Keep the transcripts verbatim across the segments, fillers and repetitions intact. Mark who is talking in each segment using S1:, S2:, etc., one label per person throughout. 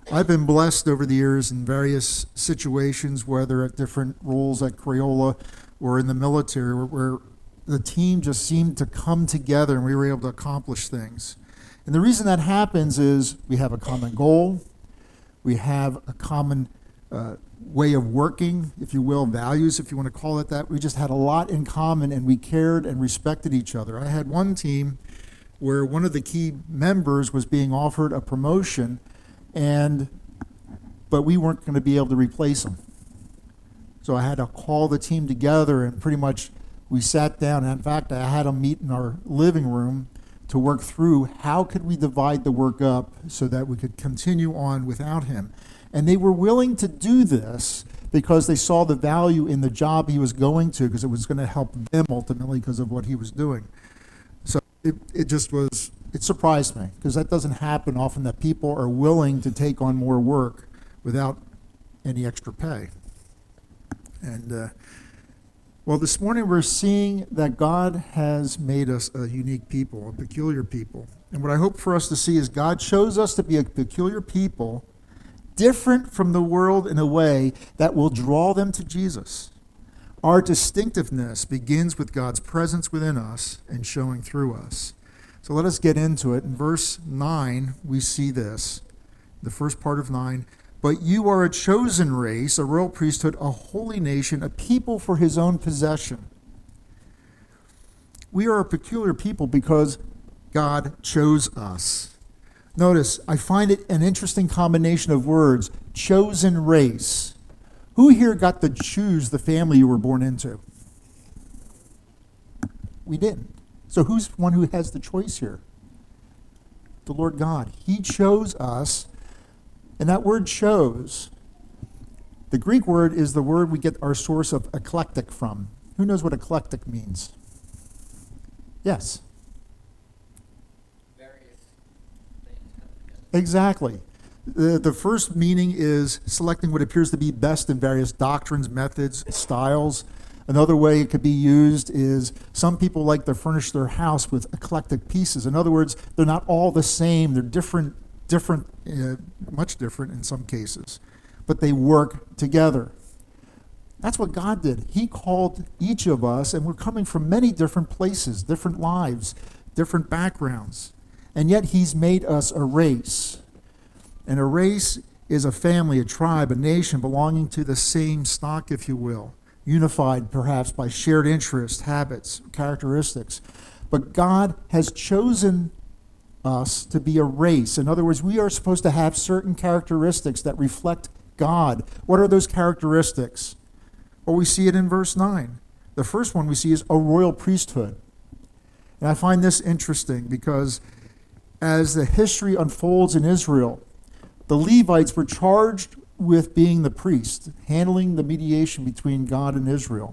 S1: I've been blessed over the years in various situations, whether at different roles at Crayola or in the military, where, where the team just seemed to come together and we were able to accomplish things. And the reason that happens is we have a common goal, we have a common uh, way of working, if you will, values, if you want to call it that. We just had a lot in common and we cared and respected each other. I had one team where one of the key members was being offered a promotion, and but we weren't going to be able to replace him. So I had to call the team together, and pretty much we sat down. And in fact, I had them meet in our living room to work through how could we divide the work up so that we could continue on without him. And they were willing to do this because they saw the value in the job he was going to, because it was going to help them ultimately because of what he was doing. So it, it just was, it surprised me, because that doesn't happen often, that people are willing to take on more work without any extra pay. And uh, well, this morning we're seeing that God has made us a unique people, a peculiar people. And what I hope for us to see is God shows us to be a peculiar people, different from the world in a way that will draw them to Jesus. Our distinctiveness begins with God's presence within us and showing through us. So let us get into it. In verse nine, we see this, the first part of nine. But you are a chosen race, a royal priesthood, a holy nation, a people for his own possession. We are a peculiar people because God chose us. Notice, I find it an interesting combination of words, chosen race. Who here got to choose the family you were born into? We didn't. So who's one who has the choice here? The Lord God. He chose us. And that word chose, the Greek word is the word we get our source of eclectic from. Who knows what eclectic means? Yes.
S2: Various things come together.
S1: Exactly. The, the first meaning is selecting what appears to be best in various doctrines, methods, styles. Another way it could be used is some people like to furnish their house with eclectic pieces. In other words, they're not all the same. They're different different, uh, much different in some cases, but they work together. That's what God did. He called each of us, and we're coming from many different places, different lives, different backgrounds, and yet he's made us a race. And a race is a family, a tribe, a nation belonging to the same stock, if you will, unified perhaps by shared interests, habits, characteristics. But God has chosen us to be a race. In other words, we are supposed to have certain characteristics that reflect God. What are those characteristics? Well, we see it in verse nine. The first one we see is a royal priesthood. And I find this interesting because as the history unfolds in Israel, the Levites were charged with being the priest, handling the mediation between God and Israel.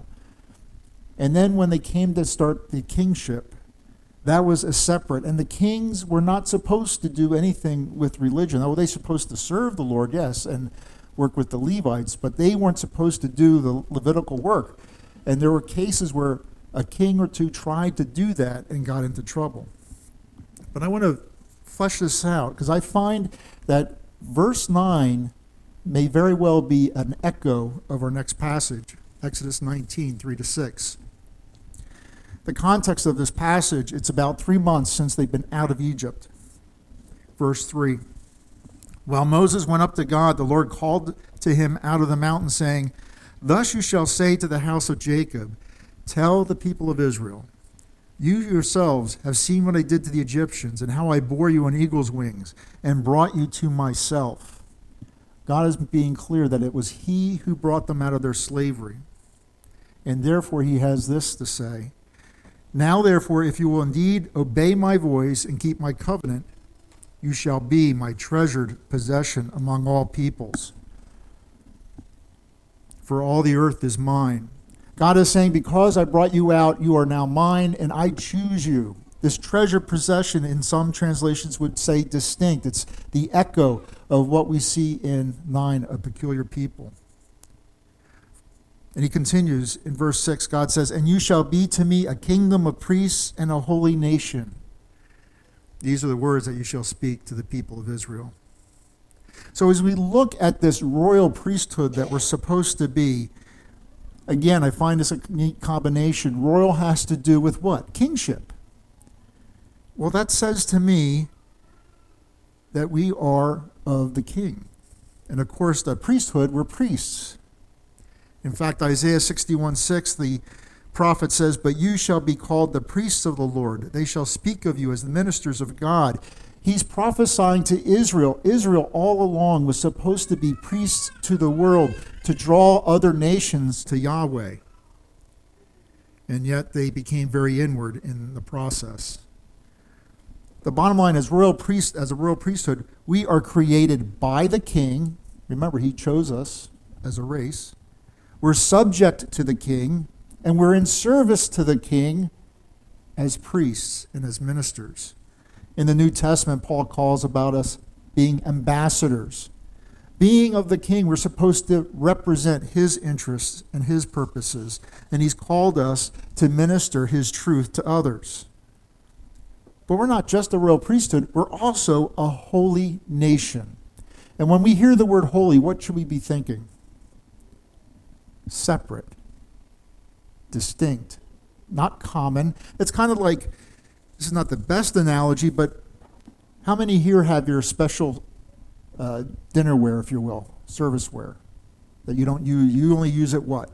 S1: And then when they came to start the kingship, that was a separate. And the kings were not supposed to do anything with religion. Oh, they're supposed to serve the Lord, yes, and work with the Levites, but they weren't supposed to do the Levitical work. And there were cases where a king or two tried to do that and got into trouble. But I want to flesh this out because I find that verse nine may very well be an echo of our next passage, Exodus nineteen, three to six. The context of this passage, it's about three months since they've been out of Egypt. Verse three. While Moses went up to God, the Lord called to him out of the mountain, saying, Thus you shall say to the house of Jacob, Tell the people of Israel, you yourselves have seen what I did to the Egyptians, and how I bore you on eagle's wings, and brought you to myself. God is being clear that it was he who brought them out of their slavery. And therefore he has this to say, Now therefore, if you will indeed obey my voice and keep my covenant, you shall be my treasured possession among all peoples. For all the earth is mine. God is saying, because I brought you out, you are now mine, and I choose you. This treasured possession in some translations would say distinct. It's the echo of what we see in nine, a peculiar people. And he continues in verse six, God says, And you shall be to me a kingdom of priests and a holy nation. These are the words that you shall speak to the people of Israel. So as we look at this royal priesthood that we're supposed to be, again, I find this a neat combination. Royal has to do with what? Kingship. Well, that says to me that we are of the king. And of course, the priesthood, we're priests. In fact, Isaiah sixty-one six, the prophet says, "But you shall be called the priests of the Lord. They shall speak of you as the ministers of God." He's prophesying to Israel. Israel all along was supposed to be priests to the world, to draw other nations to Yahweh. And yet they became very inward in the process. The bottom line is, royal priest, as a royal priesthood, we are created by the king. Remember, he chose us as a race. We're subject to the king, and we're in service to the king as priests and as ministers. In the New Testament, Paul calls about us being ambassadors. Being of the king, we're supposed to represent his interests and his purposes, and he's called us to minister his truth to others. But we're not just a royal priesthood, we're also a holy nation. And when we hear the word holy, what should we be thinking? Separate, distinct, not common. It's kind of like, this is not the best analogy, but how many here have your special uh, dinnerware, if you will, serviceware, that you don't use, you only use it what?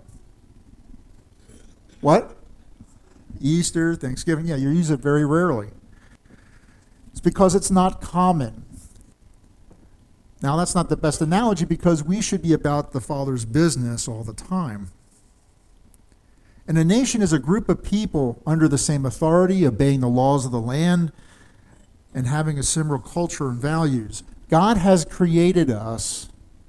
S1: What? Easter, Thanksgiving, yeah, you use it very rarely. It's because it's not common. Now, that's not the best analogy because we should be about the Father's business all the time. And a nation is a group of people under the same authority, obeying the laws of the land, and having a similar culture and values. God has created us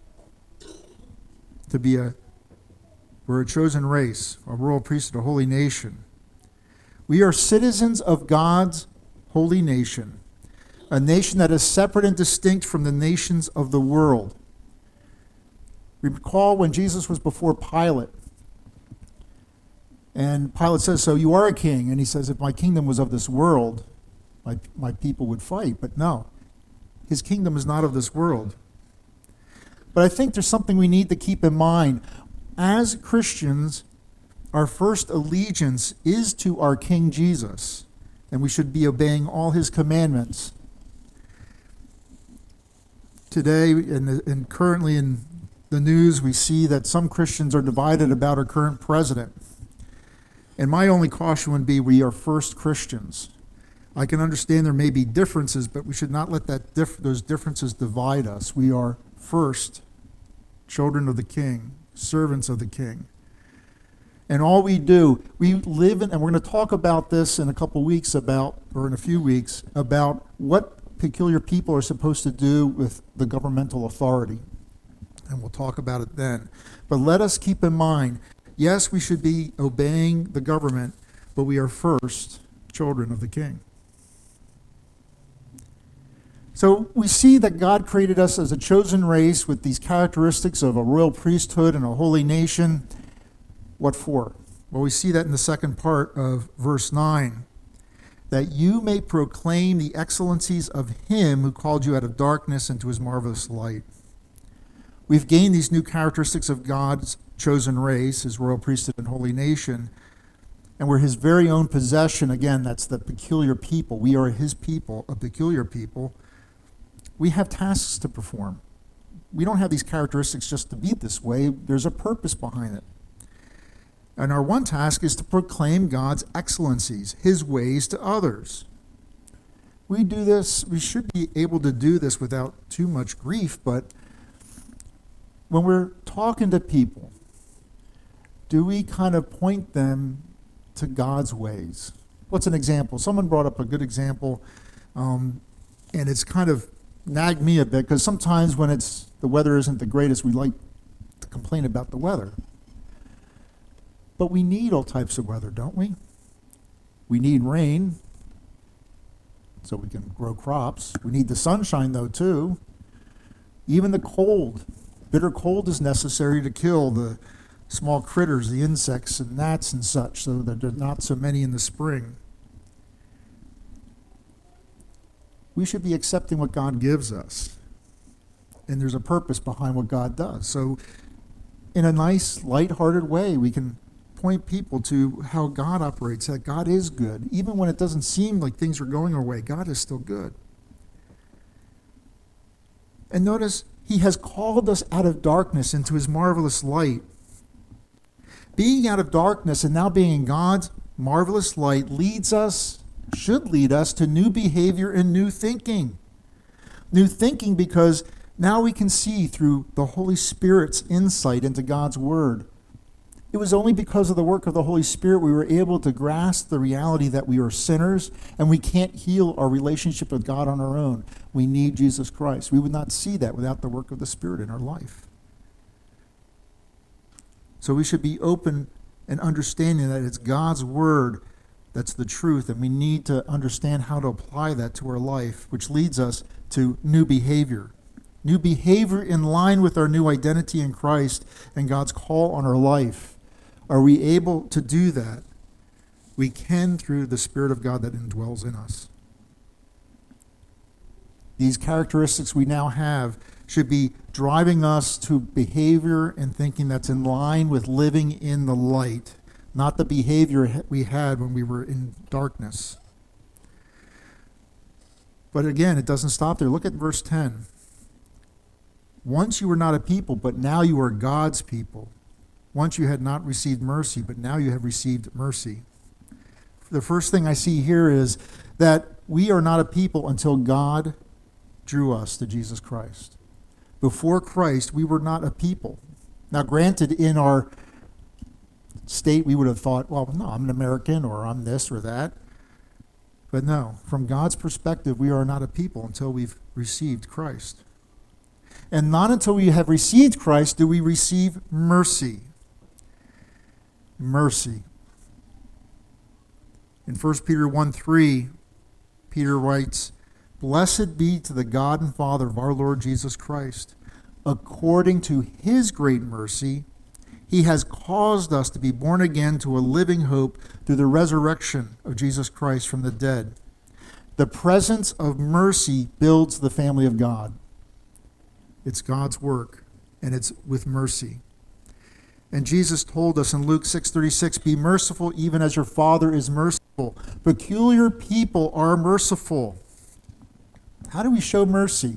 S1: to be a, we're a chosen race, a royal priesthood, a holy nation. We are citizens of God's holy nation. A nation that is separate and distinct from the nations of the world. Recall when Jesus was before Pilate, and Pilate says, "So you are a king?" And he says, "If my kingdom was of this world, my, my people would fight." But no, his kingdom is not of this world. But I think there's something we need to keep in mind. As Christians, our first allegiance is to our King Jesus, and we should be obeying all his commandments. Today, and, and currently in the news, we see that some Christians are divided about our current president. And my only caution would be we are first Christians. I can understand there may be differences, but we should not let that dif- those differences divide us. We are first children of the King, servants of the King. And all we do, we live in, and we're going to talk about this in a couple weeks about, or in a few weeks, about what peculiar people are supposed to do with the governmental authority. And we'll talk about it then. But let us keep in mind, yes, we should be obeying the government, but we are first children of the King. So we see that God created us as a chosen race with these characteristics of a royal priesthood and a holy nation. What for? Well, we see that in the second part of verse nine. That you may proclaim the excellencies of him who called you out of darkness into his marvelous light. We've gained these new characteristics of God's chosen race, his royal priesthood and holy nation, and we're his very own possession. Again, that's the peculiar people. We are his people, a peculiar people. We have tasks to perform. We don't have these characteristics just to be this way. There's a purpose behind it. And our one task is to proclaim God's excellencies, his ways to others. We do this, we should be able to do this without too much grief, but when we're talking to people, do we kind of point them to God's ways? What's an example? Someone brought up a good example, um, and it's kind of nagged me a bit, because sometimes when it's the weather isn't the greatest, we like to complain about the weather. But we need all types of weather, don't we? We need rain so we can grow crops. We need the sunshine, though, too. Even the cold. Bitter cold is necessary to kill the small critters, the insects and gnats and such, so that there are not so many in the spring. We should be accepting what God gives us. and there's a purpose behind what God does. So in a nice, lighthearted way, we can point people to how God operates, that God is good. Even when it doesn't seem like things are going our way, God is still good. And notice, he has called us out of darkness into his marvelous light. Being out of darkness and now being in God's marvelous light leads us, should lead us to new behavior and new thinking. New thinking because now we can see through the Holy Spirit's insight into God's Word. It was only because of the work of the Holy Spirit we were able to grasp the reality that we are sinners and we can't heal our relationship with God on our own. We need Jesus Christ. We would not see that without the work of the Spirit in our life. So we should be open and understanding that it's God's Word that's the truth, and we need to understand how to apply that to our life, which leads us to new behavior. New behavior in line with our new identity in Christ and God's call on our life. Are we able to do that? We can through the Spirit of God that indwells in us. These characteristics we now have should be driving us to behavior and thinking that's in line with living in the light, not the behavior we had when we were in darkness. But again, it doesn't stop there. Look at verse ten. Once you were not a people, but now you are God's people. Once you had not received mercy, but now you have received mercy. The first thing I see here is that we are not a people until God drew us to Jesus Christ. Before Christ, we were not a people. Now, granted, in our state, we would have thought, well, no, I'm an American, or I'm this or that. But no, from God's perspective, we are not a people until we've received Christ. And not until we have received Christ do we receive mercy. Mercy. In First Peter one three, Peter writes, "Blessed be to the God and Father of our Lord Jesus Christ. According to his great mercy, he has caused us to be born again to a living hope through the resurrection of Jesus Christ from the dead." The presence of mercy builds the family of God. It's God's work, and it's with mercy. And Jesus told us in Luke six thirty-six, "Be merciful even as your Father is merciful." Peculiar people are merciful. How do we show mercy?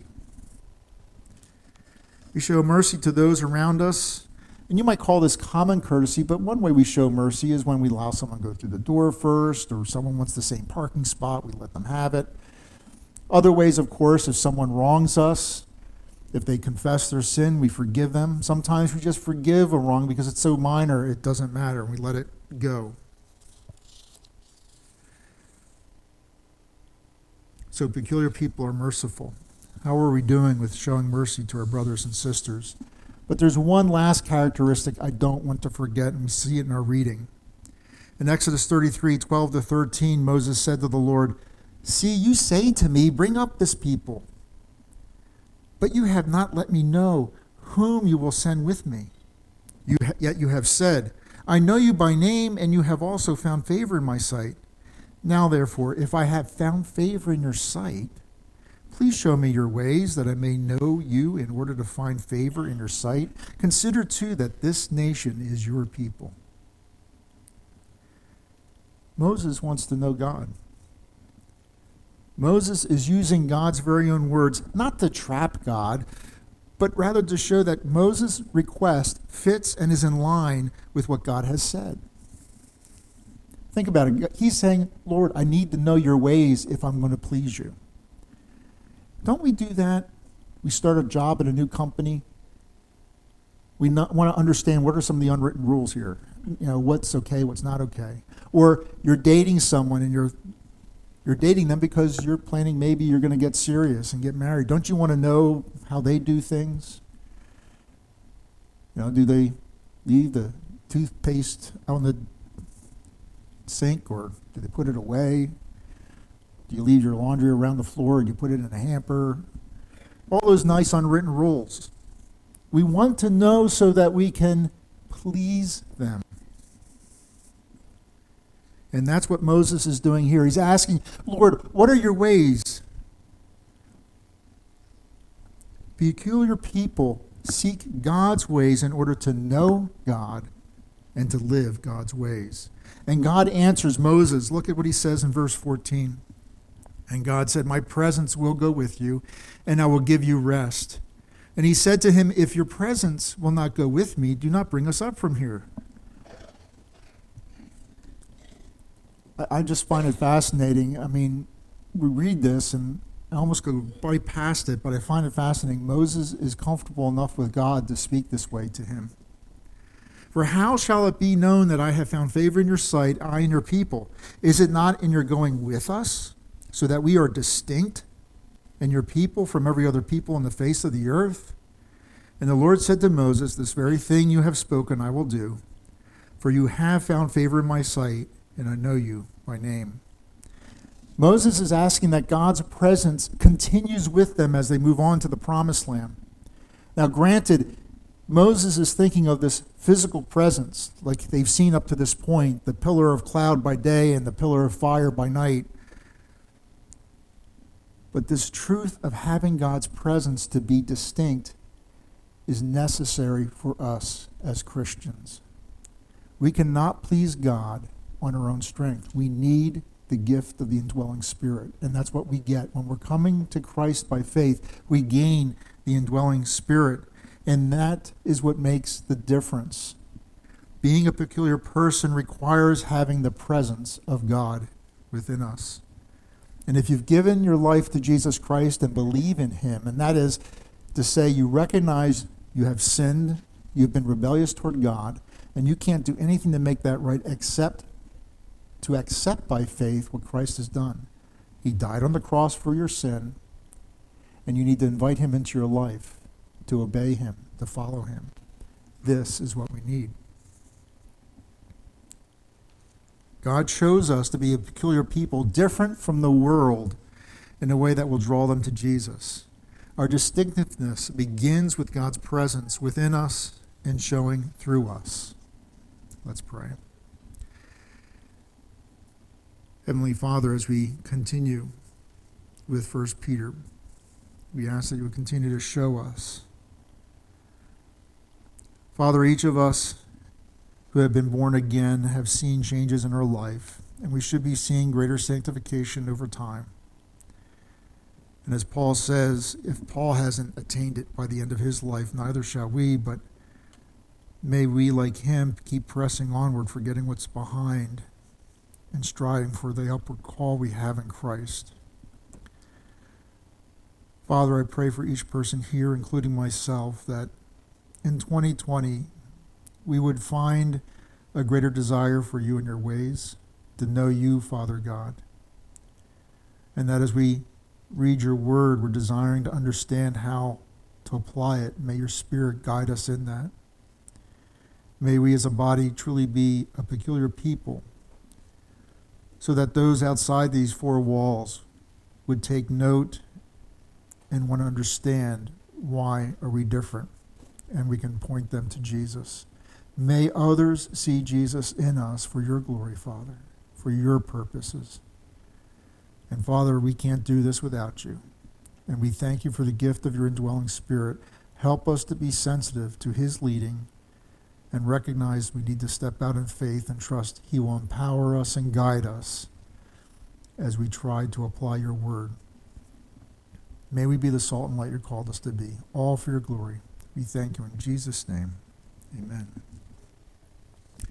S1: We show mercy to those around us. And you might call this common courtesy, but one way we show mercy is when we allow someone to go through the door first, or someone wants the same parking spot, we let them have it. Other ways, of course, if someone wrongs us, if they confess their sin, we forgive them. Sometimes we just forgive a wrong because it's so minor, it doesn't matter, and we let it go. So peculiar people are merciful. How are we doing with showing mercy to our brothers and sisters? But there's one last characteristic I don't want to forget, and we see it in our reading. In Exodus thirty-three, twelve to thirteen, Moses said to the Lord, "See, you say to me, bring up this people. But you have not let me know whom you will send with me. You ha- yet you have said, I know you by name, and you have also found favor in my sight. Now, therefore, if I have found favor in your sight, please show me your ways, that I may know you in order to find favor in your sight. Consider, too, that this nation is your people." Moses wants to know God. Moses is using God's very own words, not to trap God, but rather to show that Moses' request fits and is in line with what God has said. Think about it. He's saying, Lord, I need to know your ways if I'm going to please you. Don't we do that? We start a job at a new company. We not, want to understand what are some of the unwritten rules here. You know, what's okay, what's not okay. Or you're dating someone and you're You're dating them because you're planning maybe you're going to get serious and get married. Don't you want to know how they do things? You know, do they leave the toothpaste out in the sink, or do they put it away? Do you leave your laundry around the floor, or do you put it in a hamper? All those nice unwritten rules. We want to know so that we can please them. And that's what Moses is doing here. He's asking, Lord, what are your ways? Peculiar people seek God's ways in order to know God and to live God's ways. And God answers Moses. Look at what he says in verse fourteen. And God said, my presence will go with you, and I will give you rest. And he said to him, if your presence will not go with me, do not bring us up from here. I, I just find it fascinating. I mean, we read this and I almost go right past it, but I find it fascinating. Moses is comfortable enough with God to speak this way to him. For how shall it be known that I have found favor in your sight, I and your people? Is it not in your going with us, so that we are distinct and your people from every other people on the face of the earth? And the Lord said to Moses, this very thing you have spoken I will do, for you have found favor in my sight, and I know you by name. Moses is asking that God's presence continues with them as they move on to the promised land. Now, granted, Moses is thinking of this physical presence like they've seen up to this point, the pillar of cloud by day and the pillar of fire by night. But this truth of having God's presence to be distinct is necessary for us as Christians. We cannot please God on our own strength. We need the gift of the indwelling Spirit, and that's what we get. When we're coming to Christ by faith, we gain the indwelling Spirit, and that is what makes the difference. Being a peculiar person requires having the presence of God within us. And if you've given your life to Jesus Christ and believe in him, and that is to say you recognize you have sinned, you've been rebellious toward God, and you can't do anything to make that right except to accept by faith what Christ has done. He died on the cross for your sin, and you need to invite him into your life, to obey him, to follow him. This is what we need. God chose us to be a peculiar people, different from the world, in a way that will draw them to Jesus. Our distinctiveness begins with God's presence within us and showing through us. Let's pray. Heavenly Father, as we continue with First Peter, we ask that you would continue to show us. Father, each of us who have been born again have seen changes in our life, and we should be seeing greater sanctification over time. And as Paul says, if Paul hasn't attained it by the end of his life, neither shall we, but may we, like him, keep pressing onward, forgetting what's behind, and striving for the upward call we have in Christ. Father, I pray for each person here, including myself, that in twenty twenty, we would find a greater desire for you and your ways, to know you, Father God. And that as we read your word, we're desiring to understand how to apply it. May your Spirit guide us in that. May we as a body truly be a peculiar people, so that those outside these four walls would take note and want to understand why are we different, and we can point them to Jesus. May others see Jesus in us for your glory, Father, for your purposes. And Father, we can't do this without you. And we thank you for the gift of your indwelling Spirit. Help us to be sensitive to his leading and recognize we need to step out in faith and trust he will empower us and guide us as we try to apply your word. May we be the salt and light you called us to be, all for your glory. We thank you in Jesus' name. Amen.